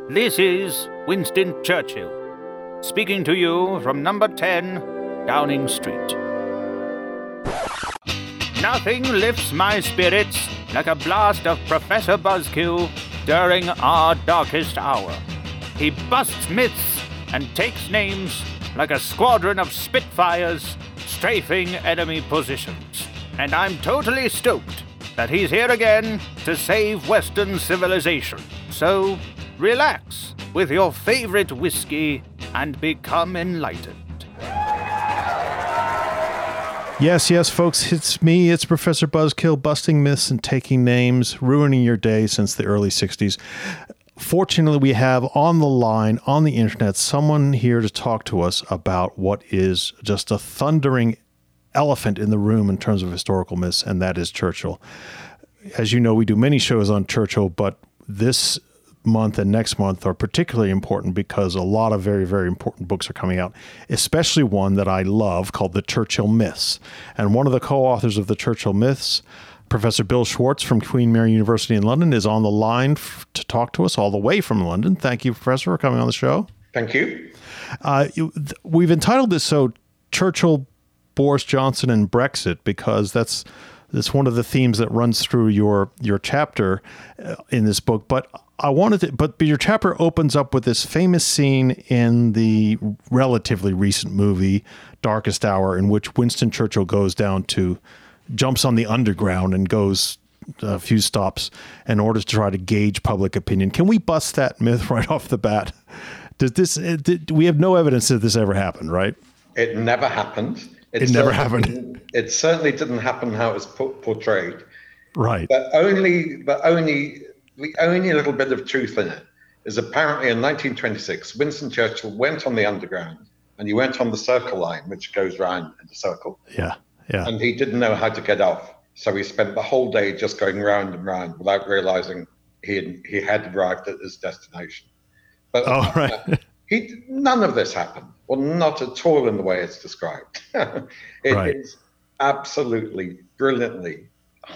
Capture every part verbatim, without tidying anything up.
This is Winston Churchill, speaking to you from number ten, Downing Street. Nothing lifts my spirits like a blast of Professor Buzzkill during our darkest hour. He busts myths and takes names like a squadron of Spitfires strafing enemy positions. And I'm totally stoked that he's here again to save Western civilization. So, relax with your favorite whiskey and become enlightened. Yes, yes, folks, it's me. It's Professor Buzzkill, busting myths and taking names, ruining your day since the early sixties. Fortunately, we have on the line, on the internet, someone here to talk to us about what is just a thundering elephant in the room in terms of historical myths, and that is Churchill. As you know, we do many shows on Churchill, but this month and next month are particularly important because a lot of very, very important books are coming out, especially one that I love called The Churchill Myths. And one of the co-authors of The Churchill Myths, Professor Bill Schwartz from Queen Mary University in London, is on the line f- to talk to us all the way from London. Thank you, Professor, for coming on the show. Thank you. Uh, you th- we've entitled this so Churchill, Boris Johnson, and Brexit because that's that's one of the themes that runs through your your chapter uh, in this book. But I wanted to, but your chapter opens up with this famous scene in the relatively recent movie Darkest Hour, in which Winston Churchill goes down to, jumps on the underground and goes a few stops in order to try to gauge public opinion. Can we bust that myth right off the bat? Does this? Did, we have no evidence that this ever happened, right? It never happened. It, it never happened. It certainly didn't happen how it was portrayed. Right. But only, but only, the only little bit of truth in it is apparently in nineteen twenty-six, Winston Churchill went on the underground and he went on the Circle Line, which goes round in the circle. Yeah, yeah. And he didn't know how to get off. So he spent the whole day just going round and round without realizing he had, he had arrived at his destination. But oh, right. uh, he, none of this happened. Well, not at all in the way it's described. it right. is absolutely, brilliantly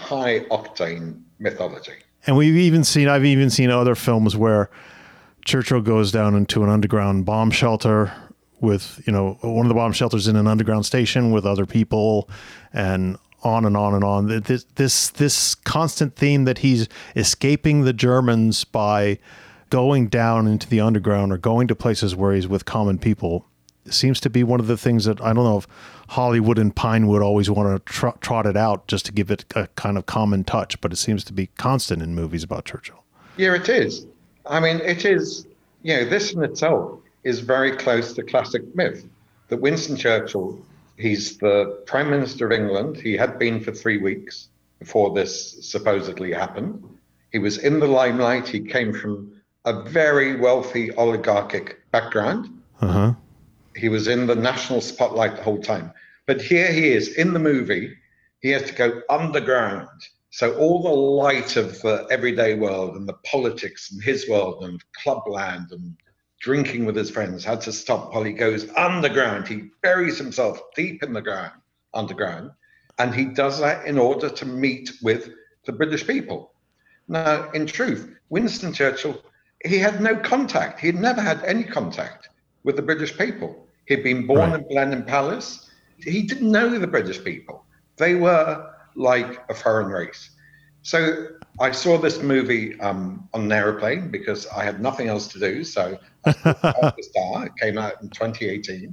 high-octane mythology. And we've even seen, I've even seen other films where Churchill goes down into an underground bomb shelter with, you know, one of the bomb shelters in an underground station with other people, and on and on and on. This this this constant theme that he's escaping the Germans by going down into the underground or going to places where he's with common people seems to be one of the things that, I don't know if Hollywood and Pinewood always want to tr- trot it out just to give it a kind of common touch, but it seems to be constant in movies about Churchill. Yeah, it is. I mean, it is, you know, this in itself is very close to classic myth. That Winston Churchill, he's the Prime Minister of England. He had been for three weeks before this supposedly happened. He was in the limelight. He came from a very wealthy oligarchic background. Uh-huh. He was in the national spotlight the whole time. But here he is in the movie. He has to go underground. So all the light of the everyday world and the politics and his world and clubland and drinking with his friends had to stop while he goes underground. He buries himself deep in the ground, underground. And he does that in order to meet with the British people. Now, in truth, Winston Churchill, he had no contact. He had never had any contact with the British people. He'd been born right. in Blenheim Palace. He didn't know the British people. They were like a foreign race. So I saw this movie um, on an aeroplane because I had nothing else to do. So I saw the Star. It came out in twenty eighteen.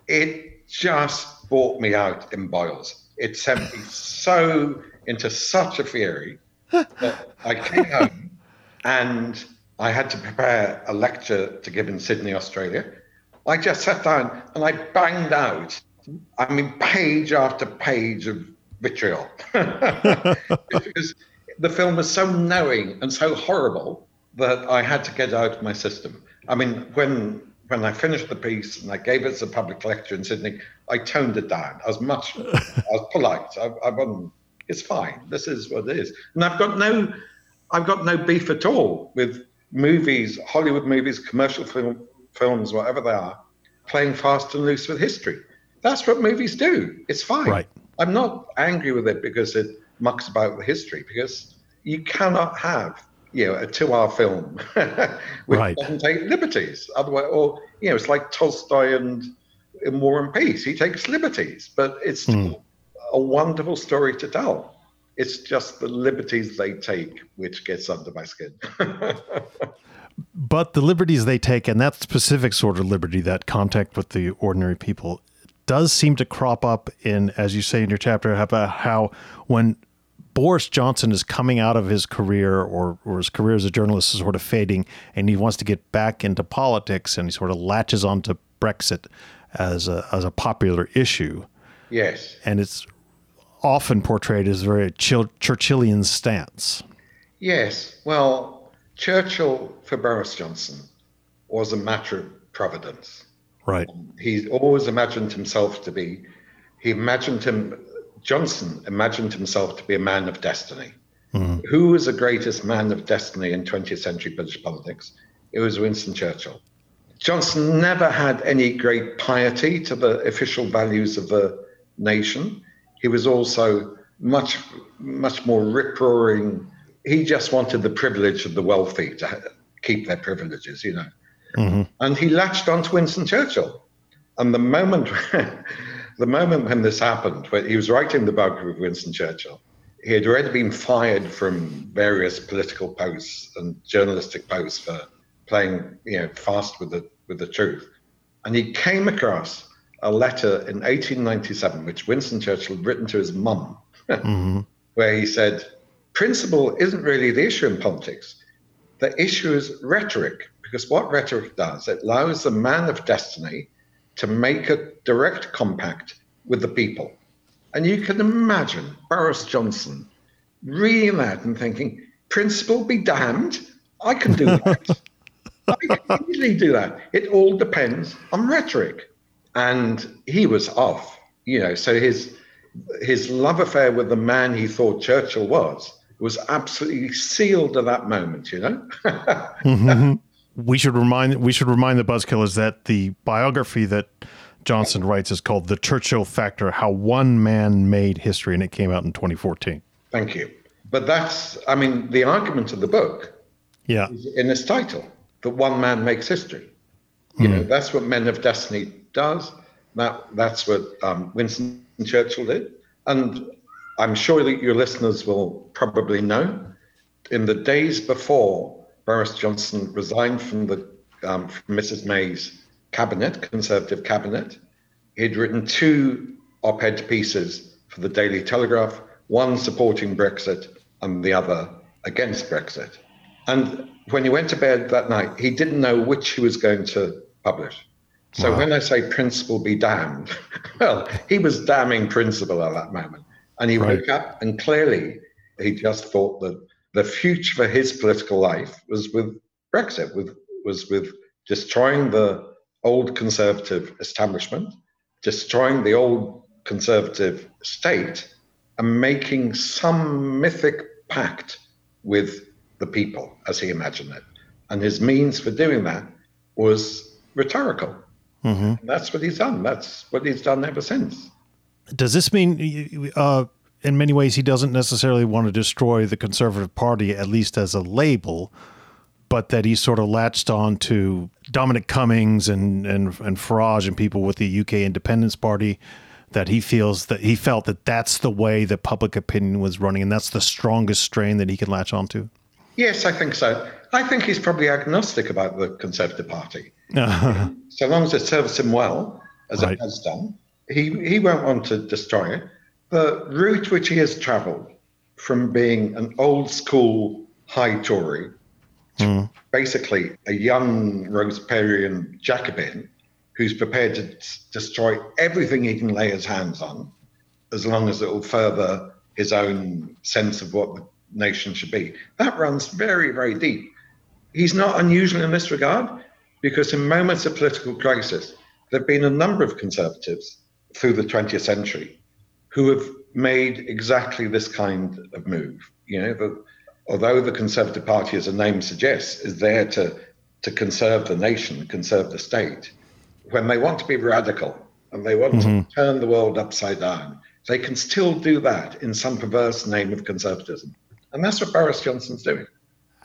It just brought me out in boils. It sent me so into such a fury that I came home and I had to prepare a lecture to give in Sydney, Australia. I just sat down and I banged out, I mean, page after page of vitriol. Because the film was so knowing and so horrible that I had to get out of my system. I mean, when when I finished the piece and I gave it as a public lecture in Sydney, I toned it down. I was much, I was polite. I, I wasn't, it's fine. This is what it is. And I've got no, I've got no beef at all with movies, Hollywood movies, commercial film, films, whatever they are, playing fast and loose with history. That's what movies do. It's fine. Right. I'm not angry with it because it mucks about with history, because you cannot have you know, a two-hour film, which Right. doesn't take liberties. Otherwise, or you know, it's like Tolstoy and in War and Peace. He takes liberties, but it's still Mm. a wonderful story to tell. It's just the liberties they take which gets under my skin. But the liberties they take, and that specific sort of liberty, that contact with the ordinary people, does seem to crop up in, as you say in your chapter, about how when Boris Johnson is coming out of his career, or, or his career as a journalist is sort of fading, and he wants to get back into politics, and he sort of latches onto Brexit as a, as a popular issue. Yes. And it's often portrayed as a very Chil- Churchillian stance. Yes. Well, Churchill for Boris Johnson was a matter of providence. Right. He always imagined himself to be, he imagined him, Johnson imagined himself to be a man of destiny. Mm. Who was the greatest man of destiny in twentieth century British politics? It was Winston Churchill. Johnson never had any great piety to the official values of the nation. He was also much, much more rip-roaring. He just wanted the privilege of the wealthy to keep their privileges, you know. Mm-hmm. And he latched onto Winston Churchill. And the moment, the moment when this happened, when he was writing the biography of Winston Churchill, he had already been fired from various political posts and journalistic posts for playing, you know, fast with the with the truth. And he came across a letter in eighteen ninety-seven, which Winston Churchill had written to his mum, mm-hmm. where he said, principle isn't really the issue in politics. The issue is rhetoric, because what rhetoric does, it allows the man of destiny to make a direct compact with the people. And you can imagine Boris Johnson reading that and thinking, principle be damned, I can do that. I can easily do that. It all depends on rhetoric. And he was off, you know, so his his love affair with the man he thought Churchill was, was absolutely sealed at that moment, you know? mm-hmm. We should remind we should remind the Buzzkillers that the biography that Johnson writes is called The Churchill Factor, How One Man Made History, and it came out in twenty fourteen. Thank you. But that's, I mean, the argument of the book yeah. is in its title, that one man makes history. You mm. know, that's what Men of Destiny does. That That's what um, Winston Churchill did. And I'm sure that your listeners will probably know, in the days before Boris Johnson resigned from the um, from Missus May's cabinet, Conservative cabinet, he'd written two op-ed pieces for the Daily Telegraph, one supporting Brexit and the other against Brexit. And when he went to bed that night, he didn't know which he was going to publish. So wow. when I say principle be damned, well, he was damning principle at that moment. And he right. woke up and clearly he just thought that the future for his political life was with Brexit, with, was with destroying the old conservative establishment, destroying the old conservative state, and making some mythic pact with the people, as he imagined it. And his means for doing that was rhetorical. Mm-hmm. And that's what he's done. That's what he's done ever since. Does this mean, uh, in many ways, he doesn't necessarily want to destroy the Conservative Party, at least as a label, but that he sort of latched on to Dominic Cummings and, and, and Farage and people with the U K Independence Party, that he feels that he felt that that's the way that public opinion was running, and that's the strongest strain that he can latch onto? Yes, I think so. I think he's probably agnostic about the Conservative Party. So long as it serves him well, as right. it has done, he, he won't want to destroy it. The route which he has travelled from being an old school high Tory to mm. basically a young Roseparian Jacobin who's prepared to destroy everything he can lay his hands on, as long as it will further his own sense of what the nation should be. That runs very, very deep. He's not unusual in this regard, because in moments of political crisis, there have been a number of conservatives through the twentieth century who have made exactly this kind of move. You know, the, although the Conservative Party, as the name suggests, is there to, to conserve the nation, conserve the state, when they want to be radical and they want mm-hmm. to turn the world upside down, they can still do that in some perverse name of conservatism. And that's what Boris Johnson's doing.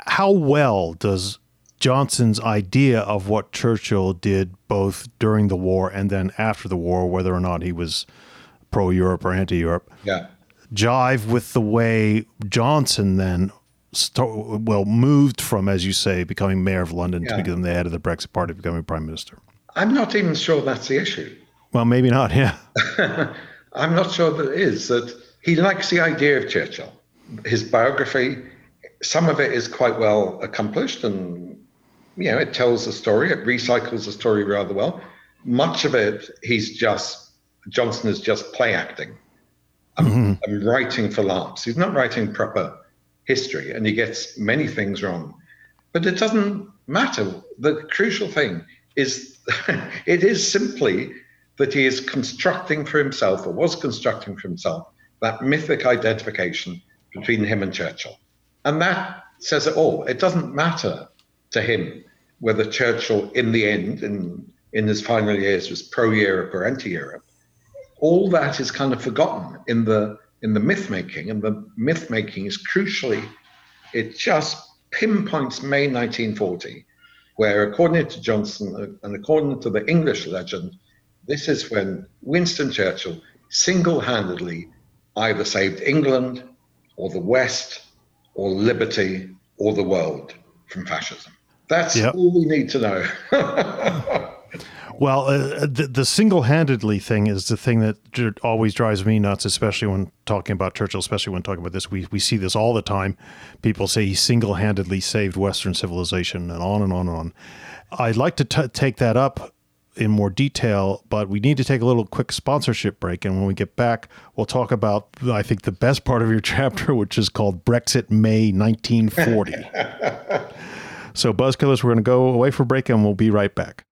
how well does Johnson's idea of what Churchill did both during the war and then after the war, whether or not he was pro-Europe or anti-Europe, yeah. jive with the way Johnson then st- well moved from, as you say, becoming mayor of London yeah. to becoming the head of the Brexit Party, becoming prime minister? I'm not even sure that's the issue. Well, maybe not, yeah. I'm not sure that it is. That he likes the idea of Churchill. His biography, some of it is quite well accomplished, and you know, it tells the story, it recycles the story rather well. Much of it, he's just, Johnson is just play acting. I'm, mm-hmm. I'm writing for laughs. He's not writing proper history, and he gets many things wrong. But it doesn't matter. The crucial thing is, it is simply that he is constructing for himself, or was constructing for himself, that mythic identification between him and Churchill. And that says it all. It doesn't matter to him whether Churchill, in the end, in, in his final years, was pro-Europe or anti-Europe. All that is kind of forgotten in the in the myth-making, and the myth-making is crucially, it just pinpoints May nineteen forty, where according to Johnson and according to the English legend, this is when Winston Churchill single-handedly either saved England or the West or liberty or the world from fascism. That's yep. all we need to know. Well, uh, the, the single-handedly thing is the thing that always drives me nuts, especially when talking about Churchill, especially when talking about this. We we see this all the time. People say he single-handedly saved Western civilization, and on and on and on. I'd like to t- take that up in more detail, but we need to take a little quick sponsorship break. And when we get back, we'll talk about, I think, the best part of your chapter, which is called Brexit May nineteen forty. So, Buzzkillers, we're going to go away for break, and we'll be right back.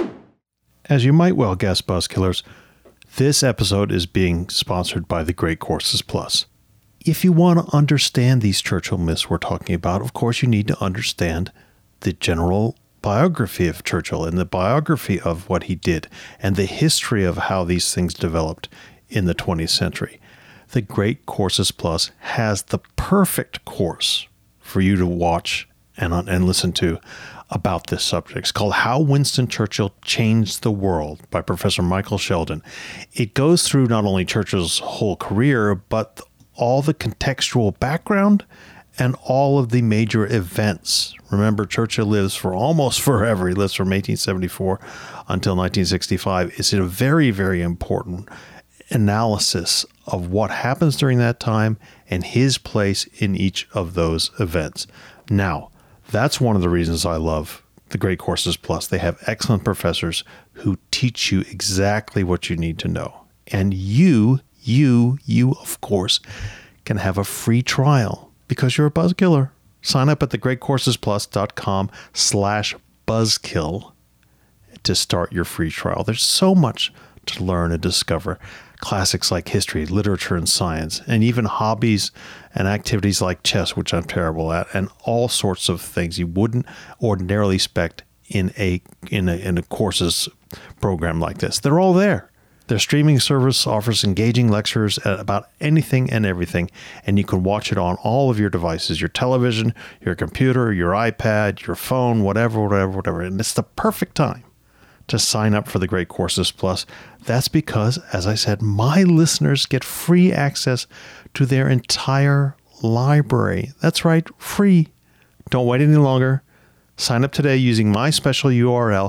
As you might well guess, Buzzkillers, this episode is being sponsored by the Great Courses Plus. If you want to understand these Churchill myths we're talking about, of course you need to understand the general biography of Churchill and the biography of what he did and the history of how these things developed in the twentieth century. The Great Courses Plus has the perfect course for you to watch and, and listen to about this subject. It's called How Winston Churchill Changed the World by Professor Michael Sheldon. It goes through not only Churchill's whole career, but all the contextual background and all of the major events. Remember, Churchill lives for almost forever. He lives from eighteen seventy-four until nineteen sixty-five. It's a very, very important analysis of what happens during that time and his place in each of those events. Now, that's one of the reasons I love the Great Courses Plus. They have excellent professors who teach you exactly what you need to know. And you, you, you, of course, can have a free trial because you're a Buzzkiller. Sign up at thegreatcoursesplus.com slash buzzkill to start your free trial. There's so much to learn and discover. Classics like history, literature, and science, and even hobbies and activities like chess, which I'm terrible at, and all sorts of things you wouldn't ordinarily expect in a in a in a courses program like this. They're all there. Their streaming service offers engaging lectures about anything and everything, and you can watch it on all of your devices, your television, your computer, your iPad, your phone, whatever, whatever, whatever. And it's the perfect time to sign up for the Great Courses Plus. That's because, as I said, my listeners get free access to their entire library. That's right, free. Don't wait any longer. Sign up today using my special U R L,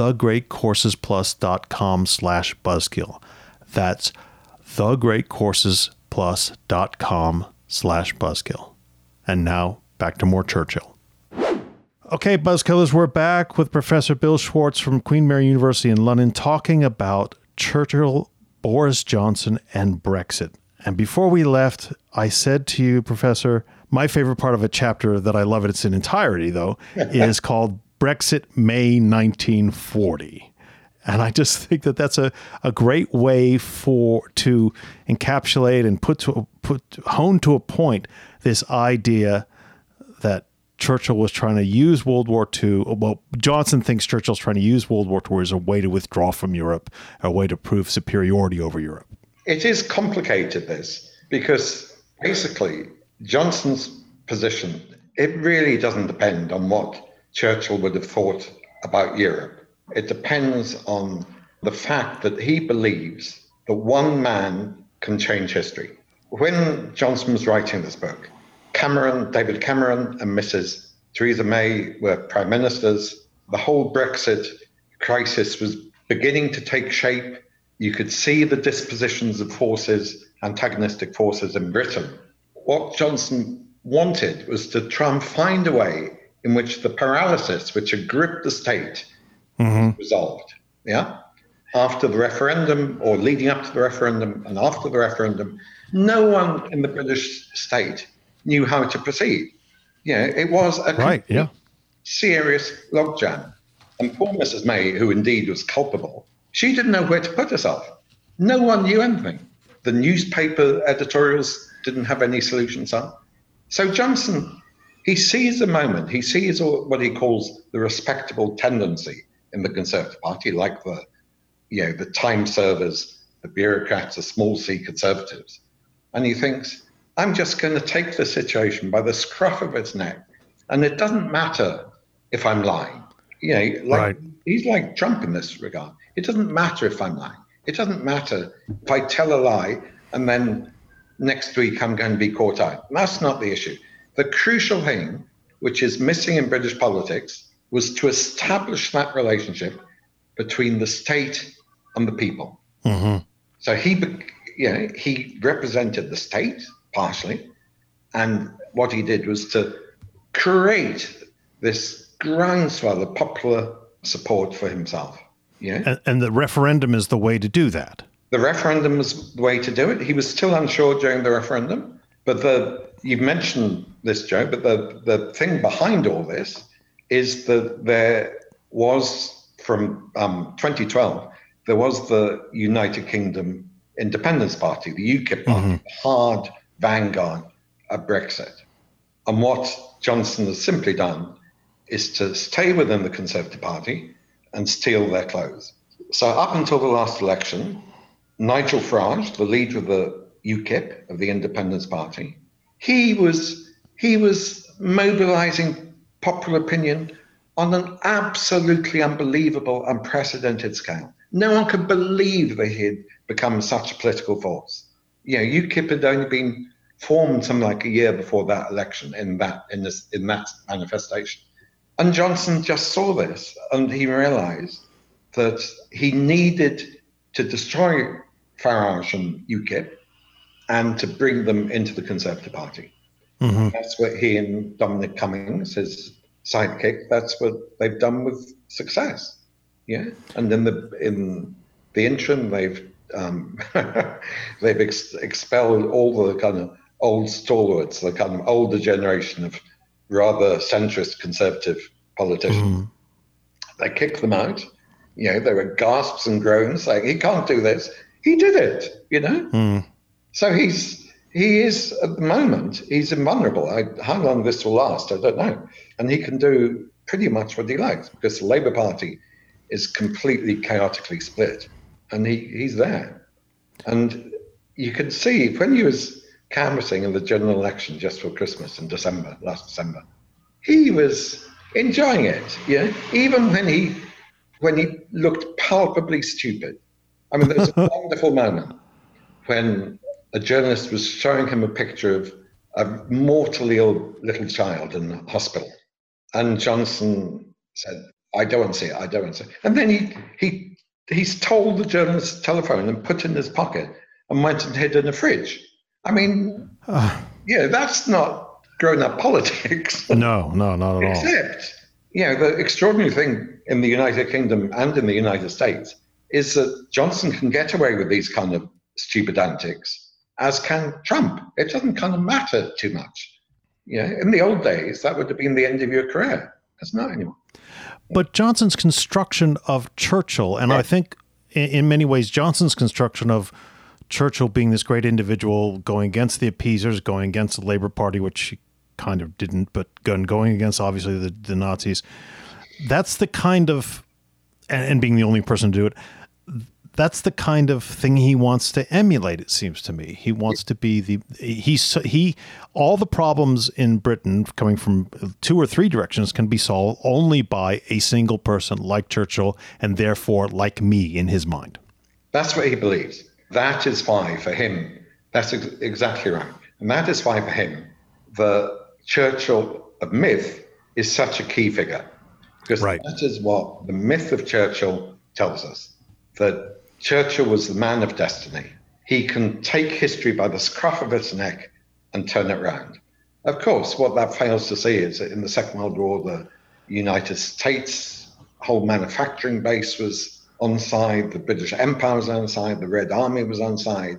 thegreatcoursesplus.com slash buzzkill. That's thegreatcoursesplus.com slash buzzkill. And now, back to more Churchill. Okay, Buzzkillers, we're back with Professor Bill Schwartz from Queen Mary University in London talking about Churchill, Boris Johnson, and Brexit. And before we left, I said to you, Professor, my favorite part of a chapter that I love in its entirety, though, is called Brexit May nineteen forty. And I just think that that's a, a great way for to encapsulate and put to put hone to a point this idea that Churchill was trying to use World War Two. Well, Johnson thinks Churchill's trying to use World War Two as a way to withdraw from Europe, a way to prove superiority over Europe. It is complicated, this, because basically Johnson's position it really doesn't depend on what Churchill would have thought about Europe. It depends on the fact that he believes that one man can change history. When Johnson was writing this book, Cameron, David Cameron and Missus Theresa May were prime ministers. The whole Brexit crisis was beginning to take shape. You could see the dispositions of forces, antagonistic forces in Britain. What Johnson wanted was to try and find a way in which the paralysis which had gripped the state mm-hmm. was resolved. Yeah? After the referendum, or leading up to the referendum and after the referendum, no one in the British state knew how to proceed. You know, it was a right, yeah. serious logjam. And poor Missus May, who indeed was culpable, she didn't know where to put herself. No one knew anything. The newspaper editorials didn't have any solutions on. So Johnson, he sees a moment, he sees what he calls the respectable tendency in the Conservative Party, like the, you know, the time servers, the bureaucrats, the small c conservatives. And he thinks, I'm just going to take the situation by the scruff of its neck. And it doesn't matter if I'm lying. You know, like, right. He's like Trump in this regard. It doesn't matter if I'm lying. It doesn't matter if I tell a lie and then next week I'm going to be caught out. That's not the issue. The crucial thing, which is missing in British politics, was to establish that relationship between the state and the people. Mm-hmm. So he, you know, he represented the state partially, and what he did was to create this groundswell of popular support for himself. Yeah, and, and the referendum is the way to do that. The referendum was the way to do it. He was still unsure during the referendum, but the you've mentioned this, Joe, but the, the thing behind all this is that there was, from um, twenty twelve, there was the United Kingdom Independence Party, the UKIP party, mm-hmm. hard vanguard of Brexit. And what Johnson has simply done is to stay within the Conservative Party and steal their clothes. So up until the last election, Nigel Farage, the leader of the UKIP, of the Independence Party, he was he was mobilizing popular opinion on an absolutely unbelievable, unprecedented scale. No one could believe that he had become such a political force. You know, UKIP had only been formed something like a year before that election in that in this in that manifestation. And Johnson just saw this, and he realized that he needed to destroy Farage and UKIP and to bring them into the Conservative Party. Mm-hmm. That's what he and Dominic Cummings, his sidekick, that's what they've done with success. Yeah, and in the in the interim, they've um, they've ex- expelled all the kind of old stalwarts, the kind of older generation of rather centrist conservative politicians. Mm. They kicked them out. You know, there were gasps and groans saying, he can't do this. He did it, you know? Mm. So he's, he is, at the moment, he's invulnerable. I, how long this will last, I don't know. And he can do pretty much what he likes, because the Labour Party is completely chaotically split. And he, he's there. And you could see when he was canvassing in the general election just for Christmas in December, last December, he was enjoying it, yeah. Even when he when he looked palpably stupid. I mean, there's a wonderful moment when a journalist was showing him a picture of a mortally ill little child in the hospital, and Johnson said, "I don't want to see it. I don't want to see it." And then he he he's told the journalist's telephone and put it in his pocket and went and hid in a fridge. I mean, uh, yeah, that's not grown-up politics. No, no, not at all. Except, you know, the extraordinary thing in the United Kingdom and in the United States is that Johnson can get away with these kind of stupid antics, as can Trump. It doesn't kind of matter too much. You know, in the old days, that would have been the end of your career. It's not anymore. But Johnson's construction of Churchill, and yeah. I think in, in many ways Johnson's construction of Churchill being this great individual, going against the appeasers, going against the Labour Party, which he kind of didn't, but going against, obviously, the, the Nazis. That's the kind of, and, and being the only person to do it, that's the kind of thing he wants to emulate, it seems to me. He wants to be the he's he all the problems in Britain coming from two or three directions can be solved only by a single person like Churchill, and therefore like me in his mind. That's what he believes. That is why for him, that's ex- exactly right. And that is why for him, the Churchill of myth is such a key figure. Because right. that is what the myth of Churchill tells us, that Churchill was the man of destiny. He can take history by the scruff of its neck and turn it around. Of course, what that fails to see is that in the Second World War, the United States whole manufacturing base was on side, the British Empire was on side, the Red Army was on side.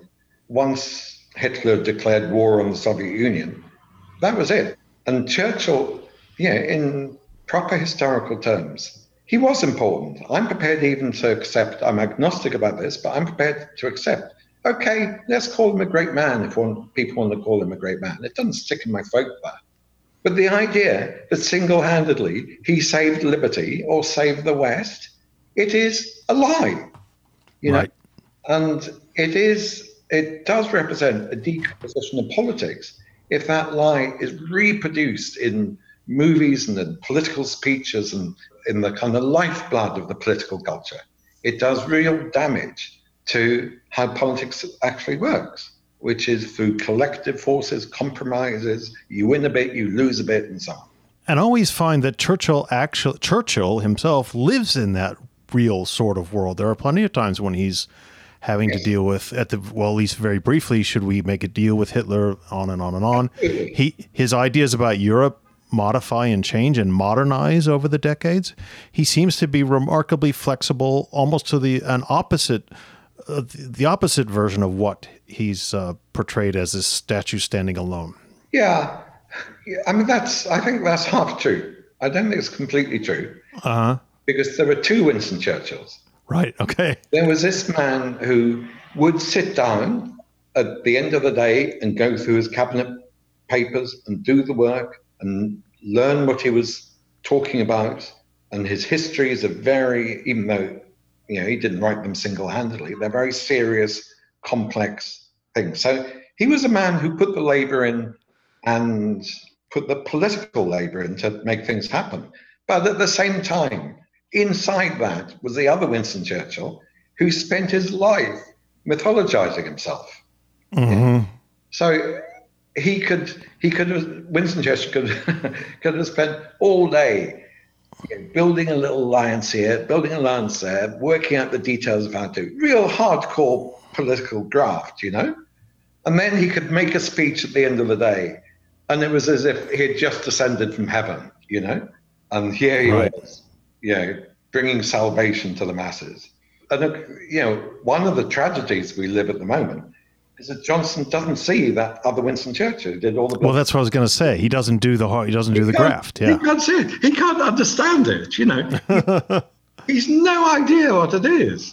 Once Hitler declared war on the Soviet Union, that was it. And Churchill, yeah, in proper historical terms, he was important. I'm prepared even to accept, I'm agnostic about this, but I'm prepared to accept, okay, let's call him a great man if one, people want to call him a great man. It doesn't stick in my throat that. But the idea that single-handedly he saved liberty or saved the West, it is a lie, you know, right. And it is, it does represent a decomposition of politics if that lie is reproduced in movies and in political speeches and in the kind of lifeblood of the political culture. It does real damage to how politics actually works, which is through collective forces, compromises, you win a bit, you lose a bit, and so on. And I always find that Churchill actually, Churchill himself lives in that real sort of world. There are plenty of times when he's having yes. to deal with, at the well, at least very briefly, should we make a deal with Hitler, on and on and on. Absolutely. He his ideas about Europe modify and change and modernize over the decades. He seems to be remarkably flexible, almost to the an opposite, uh, the opposite version of what he's uh, portrayed as this statue standing alone. Yeah, I mean that's. I think that's half true. I don't think it's completely true. Uh huh. Because there were two Winston Churchills. Right, okay. There was this man who would sit down at the end of the day and go through his cabinet papers and do the work and learn what he was talking about. And his histories are very, even though, you know, he didn't write them single-handedly, they're very serious, complex things. So he was a man who put the labor in and put the political labor in to make things happen. But at the same time, inside that was the other Winston Churchill who spent his life mythologizing himself. Mm-hmm. So he could, he could have, Winston Churchill could, could have spent all day you know, building a little alliance here, building an alliance there, working out the details of how to, real hardcore political graft, you know? And then he could make a speech at the end of the day. And it was as if he had just descended from heaven, you know? And here he right. was. You know, bringing salvation to the masses. And, you know, one of the tragedies we live at the moment is that Johnson doesn't see that other Winston Churchill who did all the... Well, that's what I was going to say. He doesn't do the he doesn't do he the graft. Yeah. He can't see it. He can't understand it, you know. He, he's no idea what it is.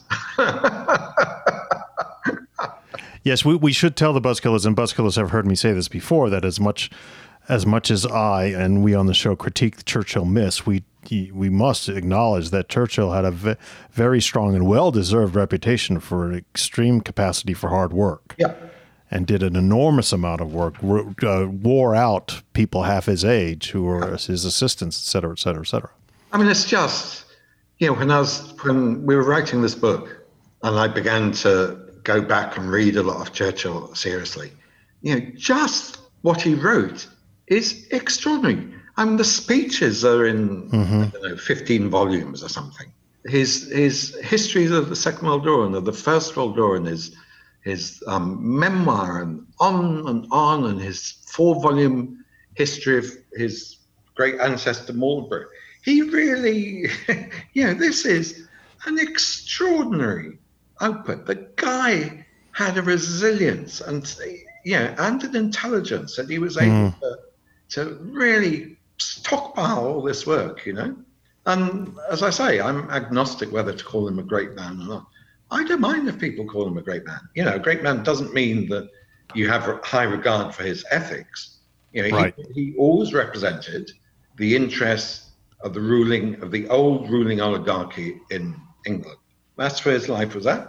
Yes, we, we should tell the Buzzkillers, and Buzzkillers have heard me say this before, that as much as much as I and we on the show critique the Churchill myths, we we must acknowledge that Churchill had a v- very strong and well-deserved reputation for an extreme capacity for hard work. Yeah. And did an enormous amount of work, uh, wore out people half his age who were his assistants, et cetera, et cetera, et cetera. I mean, it's just, you know, when I was, when we were writing this book and I began to go back and read a lot of Churchill seriously, you know, just what he wrote is extraordinary. I mean, the speeches are in, mm-hmm. I don't know, fifteen volumes or something. His his histories of the Second World War and of the First World War and his his um, memoir and on and on and his four-volume history of his great ancestor Marlborough. He really, you know, this is an extraordinary output. The guy had a resilience and, you know, and an intelligence that he was able mm. to, to really stockpile all this work, you know. And as I say, I'm agnostic whether to call him a great man or not. I don't mind if people call him a great man. You know, a great man doesn't mean that you have high regard for his ethics. You know, right. he, he always represented the interests of the ruling, of the old ruling oligarchy in England. That's where his life was at.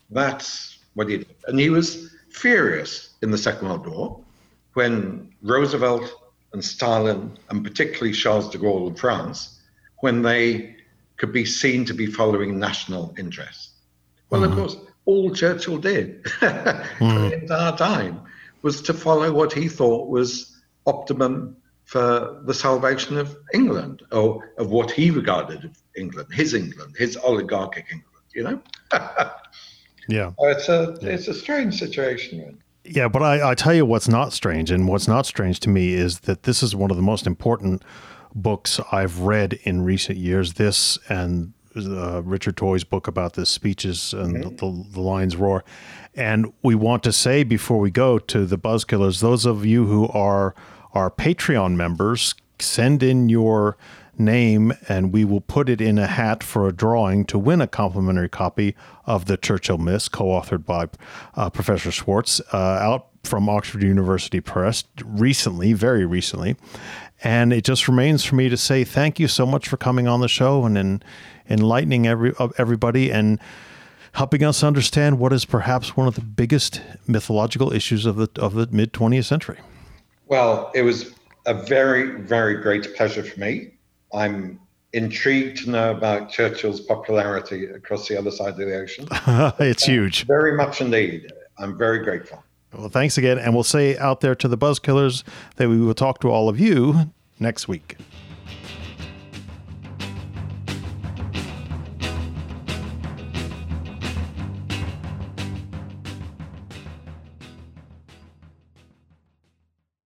That's what he did. And he was furious in the Second World War when Roosevelt and Stalin, and particularly Charles de Gaulle of France, when they could be seen to be following national interests. Well, mm-hmm. of course, all Churchill did mm-hmm. for the entire time was to follow what he thought was optimum for the salvation of England, or of what he regarded of England, his England, his oligarchic England, you know? Yeah. It's a, yeah. it's a strange situation, man. Yeah, but I, I tell you what's not strange, and what's not strange to me is that this is one of the most important books I've read in recent years. This and uh, Richard Toy's book about the speeches and mm-hmm. the, the Lion's Roar. And we want to say before we go to the Buzzkillers, those of you who are our Patreon members, send in your name and we will put it in a hat for a drawing to win a complimentary copy of the Churchill Myths, co-authored by uh, Professor Schwartz, uh, out from Oxford University Press recently, very recently. And it just remains for me to say thank you so much for coming on the show and in, enlightening every everybody and helping us understand what is perhaps one of the biggest mythological issues of the of the mid twentieth century. Well, it was a very, very great pleasure for me. I'm intrigued to know about Churchill's popularity across the other side of the ocean. It's huge. Very much indeed. I'm very grateful. Well, thanks again. And we'll say out there to the Buzzkillers that we will talk to all of you next week.